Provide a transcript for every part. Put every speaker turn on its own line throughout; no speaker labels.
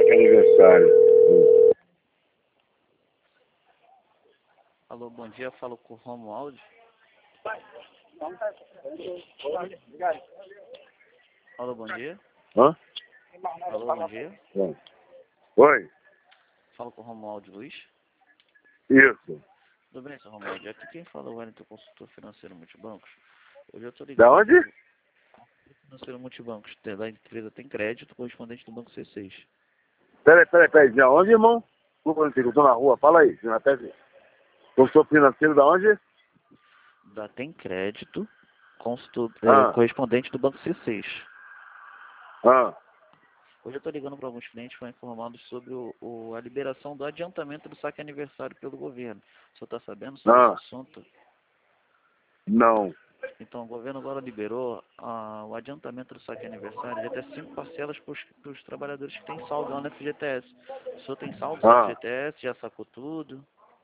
saque aniversário.
Alô, bom dia, falo com o Romualdo. Alô, bom dia.
Hã?
Alô, bom dia.
Oi?
Falo com o Romualdo Luiz.
Isso.
Tudo bem, seu Romualdo? Aqui quem fala é o Wellington, consultor financeiro multibancos. Hoje eu tô ligando...
Da onde?
Financeiro multibancos, da empresa Tem Crédito, correspondente do Banco C6.
Peraí. De onde, irmão? Desculpa, eu tô na rua. Fala aí. Consultor financeiro da onde?
Da Tem Crédito,
Ah.
correspondente do Banco C6.
Ah.
Hoje eu estou ligando para alguns clientes para informar sobre a liberação do adiantamento do saque aniversário pelo governo. O senhor está sabendo sobre esse assunto?
Não.
Então, o governo agora liberou o adiantamento do saque aniversário de até 5 parcelas para os trabalhadores que têm saldo lá no FGTS. O senhor tem saldo no FGTS? Já sacou tudo?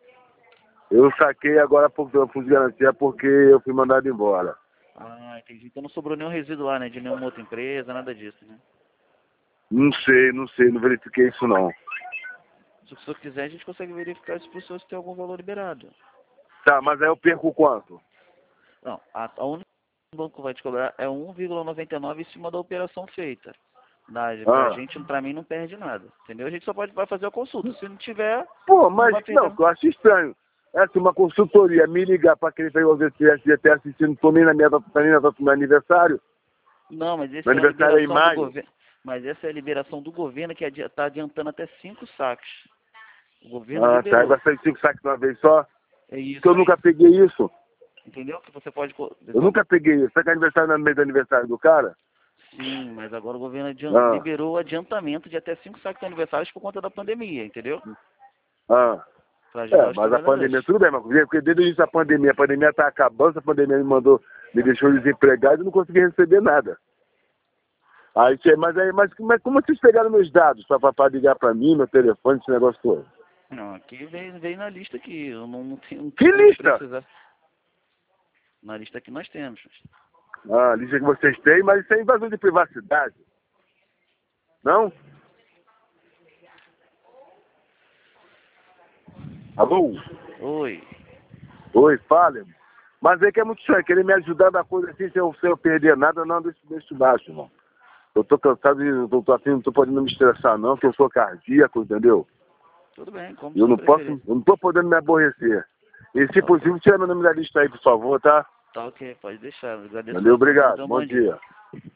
Eu saquei agora porque eu fiz garantia porque eu fui mandado embora.
Ah, entendi. Então não sobrou nenhum resíduo lá, né? De nenhuma outra empresa, nada disso, né?
Não sei, não verifiquei isso não.
Se o senhor quiser, a gente consegue verificar isso para o senhor se tem algum valor liberado.
Tá, mas aí eu perco quanto?
Não, a única que o banco vai te cobrar é 1,99 em cima da operação feita. Pra gente, pra mim, não perde nada. Entendeu? A gente só vai fazer a consulta. Se não tiver...
Pô, mas não, eu acho estranho. Essa é uma consultoria, me ligar para quem pegou o FGTS assistindo, tô nem na minha meu aniversário.
Não, mas essa
Meu
é a
aniversário é em
liberação do
maio.
governo. Mas essa é a liberação do governo que está adiantando até 5 saques. O governo liberou.
Tá, vai sair 5 saques de uma vez só?
É isso.
Porque eu nunca peguei isso.
Entendeu? Que você pode...
Eu nunca peguei isso. Será que é aniversário no mês do aniversário do cara?
Sim, mas agora o governo liberou o adiantamento de até 5 saques de aniversários por conta da pandemia, entendeu? Para ajudar os
Mas a
trabalhadores.
pandemia, tudo bem, mas porque desde o início da pandemia, a pandemia tá acabando, a pandemia me deixou desempregado e não consegui receber nada. Mas como vocês pegaram meus dados para ligar para mim, meu telefone, esse negócio todo?
Não, aqui vem na lista aqui, eu não tenho...
Que lista?
Na lista que nós temos.
A lista que vocês têm, mas isso é invasão de privacidade. Não? Alô?
Oi,
fale. Mas é que é muito estranho, querer me ajudar da coisa assim, sem eu perder nada, não, deixa baixo, irmão. Eu tô cansado e não tô podendo me estressar não, que eu sou cardíaco, entendeu?
Tudo bem, como
eu não
preferir.
eu não tô podendo me aborrecer. E se possível, tira meu nome da lista aí, por favor, tá?
Tá ok, pode deixar. Agradeço.
Valeu, obrigado. Bom dia.